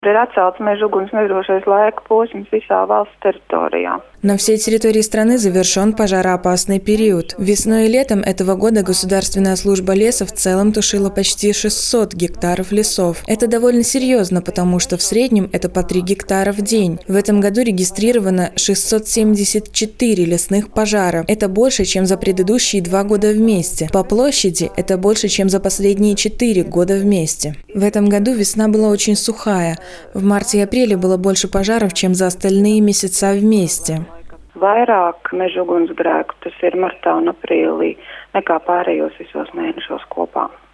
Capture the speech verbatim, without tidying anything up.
Ir atcelts meža uguns nedrošais laika posms visā valsts территории. На всей территории страны завершен пожароопасный период. Весной и летом этого года Государственная служба леса в целом тушила почти шестьсот гектаров лесов. Это довольно серьезно, потому что в среднем это по три гектара в день. В этом году регистрировано шестьсот семьдесят четыре лесных пожара. Это больше, чем за предыдущие два года вместе. По площади это больше, чем за последние четыре года вместе. В этом году весна была очень сухая. В марте и апреле было больше пожаров, чем за остальные месяца вместе. Vairāk meža ugunsgrēku tas ir martā un aprīlī nekā pārējos visos mēnešos kopā.